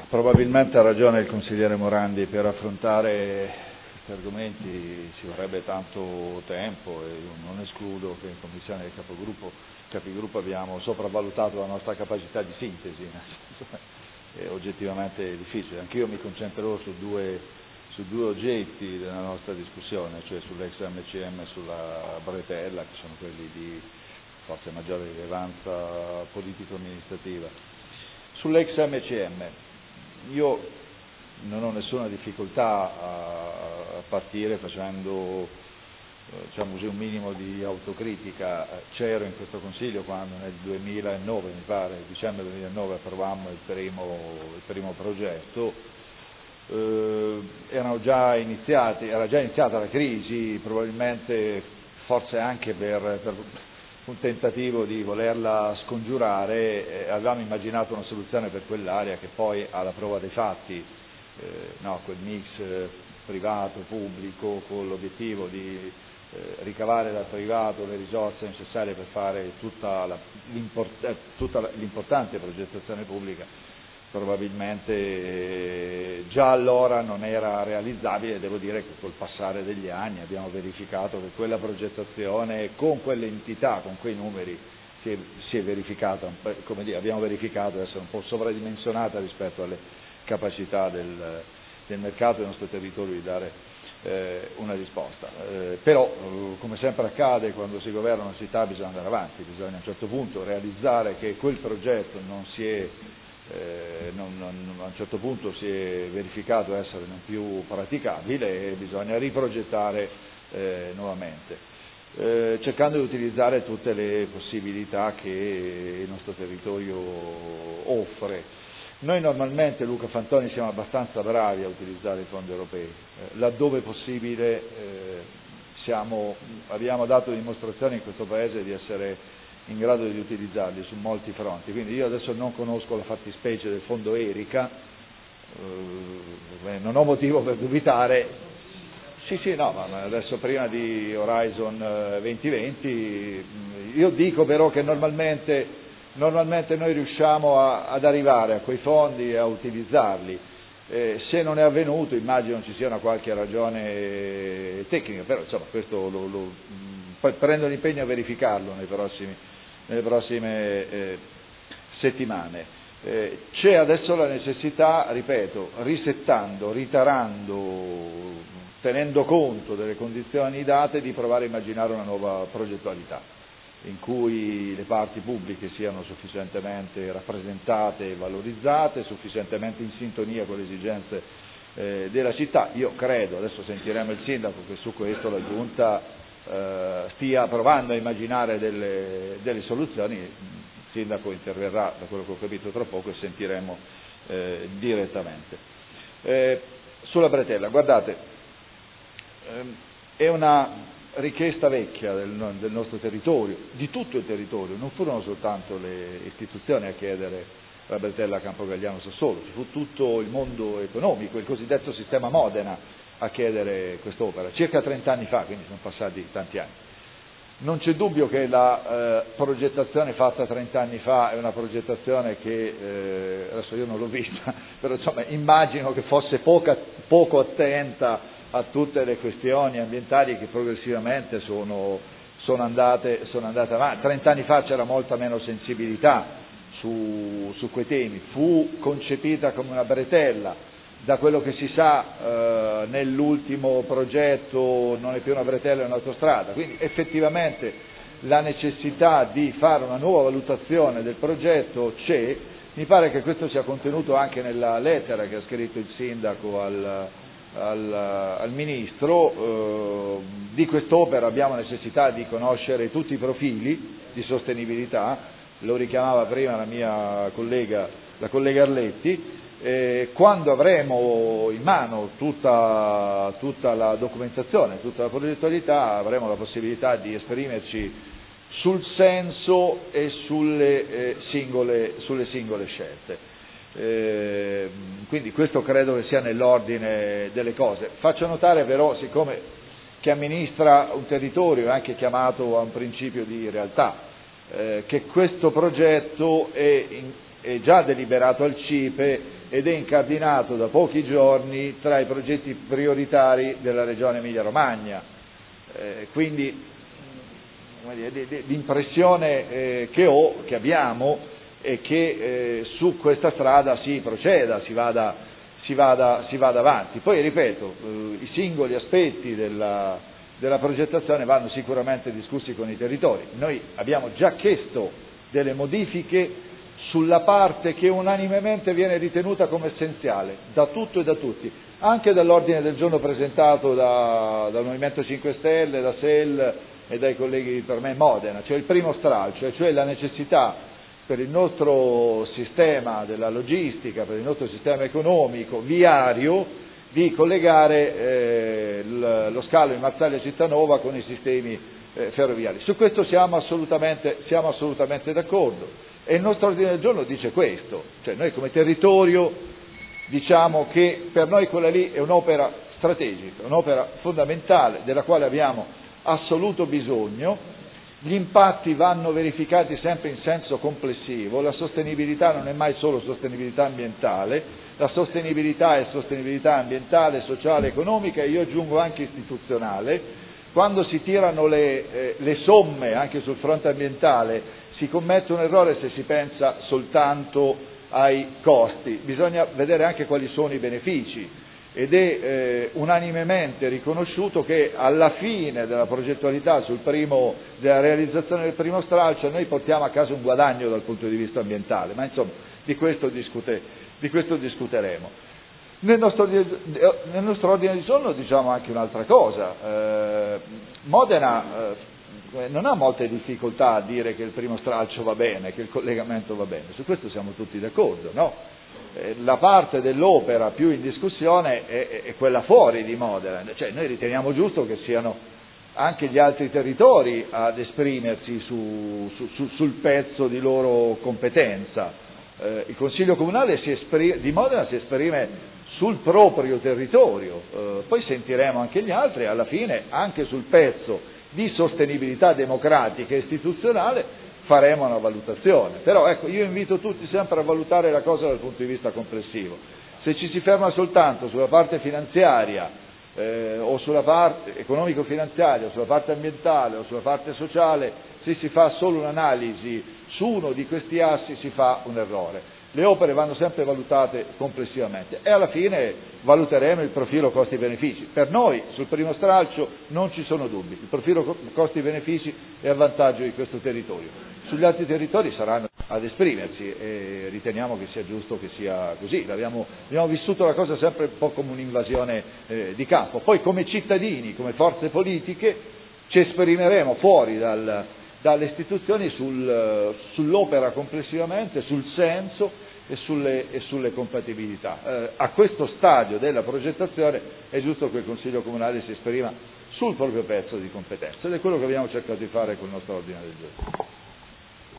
Probabilmente ha ragione il consigliere Morandi, per affrontare questi argomenti ci vorrebbe tanto tempo e non escludo che in Commissione dei Capigruppo abbiamo sopravvalutato la nostra capacità di sintesi, nel senso, è oggettivamente difficile. Anch'io mi concentrerò su due oggetti della nostra discussione, cioè sull'ex MCM e sulla bretella, che sono quelli di forse maggiore rilevanza politico-amministrativa. Sull'ex MCM io non ho nessuna difficoltà a partire facendo diciamo così, un minimo di autocritica. C'ero in questo Consiglio quando nel 2009, mi pare, dicembre 2009, approvammo il primo progetto. Era già iniziata la crisi, probabilmente forse anche per un tentativo di volerla scongiurare, avevamo immaginato una soluzione per quell'area che poi alla prova dei fatti, quel mix privato, pubblico, con l'obiettivo di ricavare dal privato le risorse necessarie per fare tutta l'importante progettazione pubblica, probabilmente già allora non era realizzabile. Devo dire che col passare degli anni abbiamo verificato che quella progettazione con quelle entità, con quei numeri, si è verificata, come dire, abbiamo verificato essere un po' sovradimensionata rispetto alle capacità del mercato del nostro territorio di dare una risposta. Però, come sempre accade quando si governa una città, bisogna andare avanti, bisogna a un certo punto realizzare che quel progetto a un certo punto si è verificato essere non più praticabile e bisogna riprogettare nuovamente, cercando di utilizzare tutte le possibilità che il nostro territorio offre. Noi normalmente, Luca Fantoni, siamo abbastanza bravi a utilizzare i fondi europei, laddove possibile abbiamo dato dimostrazione in questo Paese di essere in grado di utilizzarli su molti fronti. Quindi io adesso non conosco la fattispecie del fondo Erica, non ho motivo per dubitare. Ma adesso prima di Horizon 2020, io dico però che normalmente noi riusciamo ad arrivare a quei fondi e a utilizzarli. Se non è avvenuto, immagino ci sia una qualche ragione tecnica, però insomma questo poi prendo l'impegno a verificarlo nelle prossime settimane. C'è adesso la necessità, ripeto, risettando, ritarando, tenendo conto delle condizioni date, di provare a immaginare una nuova progettualità in cui le parti pubbliche siano sufficientemente rappresentate e valorizzate, sufficientemente in sintonia con le esigenze della città. Io credo, adesso sentiremo il Sindaco, che su questo la Giunta stia provando a immaginare delle soluzioni. Il Sindaco interverrà, da quello che ho capito, tra poco, e sentiremo direttamente. Sulla bretella, guardate, è una richiesta vecchia del nostro territorio, di tutto il territorio. Non furono soltanto le istituzioni a chiedere la bretella a Campogalliano Sassuolo, ci fu tutto il mondo economico, il cosiddetto sistema Modena, a chiedere quest'opera, circa 30 anni fa, quindi sono passati tanti anni. Non c'è dubbio che la progettazione fatta 30 anni fa è una progettazione che, adesso io non l'ho vista, però insomma immagino che fosse poco attenta a tutte le questioni ambientali che progressivamente sono andate avanti. 30 anni fa c'era molta meno sensibilità su quei temi, fu concepita come una bretella. Da quello che si sa nell'ultimo progetto non è più una bretella, è un'autostrada, quindi effettivamente la necessità di fare una nuova valutazione del progetto c'è. Mi pare che questo sia contenuto anche nella lettera che ha scritto il Sindaco al Ministro. Di quest'opera abbiamo necessità di conoscere tutti i profili di sostenibilità, lo richiamava prima la collega Arletti. Quando avremo in mano tutta la documentazione, tutta la progettualità, avremo la possibilità di esprimerci sul senso e sulle singole scelte. Quindi questo credo che sia nell'ordine delle cose. Faccio notare però, siccome chi amministra un territorio è anche chiamato a un principio di realtà, che questo progetto è è già deliberato al CIPE ed è incardinato da pochi giorni tra i progetti prioritari della Regione Emilia-Romagna. Quindi l'impressione che abbiamo è che su questa strada si proceda, si vada avanti. Poi ripeto, i singoli aspetti della progettazione vanno sicuramente discussi con i territori. Noi abbiamo già chiesto delle modifiche sulla parte che unanimemente viene ritenuta come essenziale da tutto e da tutti, anche dall'ordine del giorno presentato dal Movimento 5 Stelle, da SEL e dai colleghi per me Modena, cioè il primo stralcio, cioè la necessità per il nostro sistema della logistica, per il nostro sistema economico, viario, di collegare lo scalo in Marsaglia Cittanova con i sistemi ferroviari. Su questo siamo assolutamente d'accordo. E il nostro ordine del giorno dice questo, cioè noi come territorio diciamo che per noi quella lì è un'opera strategica, un'opera fondamentale della quale abbiamo assoluto bisogno, gli impatti vanno verificati sempre in senso complessivo, la sostenibilità non è mai solo sostenibilità ambientale, la sostenibilità è sostenibilità ambientale, sociale, economica e io aggiungo anche istituzionale. Quando si tirano le somme anche sul fronte ambientale si commette un errore se si pensa soltanto ai costi, bisogna vedere anche quali sono i benefici ed è unanimemente riconosciuto che alla fine della progettualità della realizzazione del primo stralcio noi portiamo a casa un guadagno dal punto di vista ambientale, ma insomma di questo discuteremo. Nel nostro ordine di giorno diciamo anche un'altra cosa, Modena non ha molte difficoltà a dire che il primo stralcio va bene, che il collegamento va bene, su questo siamo tutti d'accordo, no? La parte dell'opera più in discussione è quella fuori di Modena, cioè noi riteniamo giusto che siano anche gli altri territori ad esprimersi sul pezzo di loro competenza. Il Consiglio Comunale di Modena si esprime sul proprio territorio, poi sentiremo anche gli altri, alla fine anche sul pezzo di sostenibilità democratica e istituzionale faremo una valutazione, però ecco io invito tutti sempre a valutare la cosa dal punto di vista complessivo. Se ci si ferma soltanto sulla parte finanziaria o sulla parte economico-finanziaria, o sulla parte ambientale o sulla parte sociale, se si fa solo un'analisi su uno di questi assi si fa un errore. Le opere vanno sempre valutate complessivamente e alla fine valuteremo il profilo costi-benefici. Per noi sul primo stralcio non ci sono dubbi, il profilo costi-benefici è a vantaggio di questo territorio. Sugli altri territori saranno ad esprimersi e riteniamo che sia giusto che sia così. Abbiamo vissuto la cosa sempre un po' come un'invasione di campo. Poi come cittadini, come forze politiche ci esprimeremo fuori dalle istituzioni sull'opera complessivamente, sul senso e sulle compatibilità. A questo stadio della progettazione è giusto che il Consiglio Comunale si esprima sul proprio pezzo di competenza ed è quello che abbiamo cercato di fare col nostro ordine del giorno.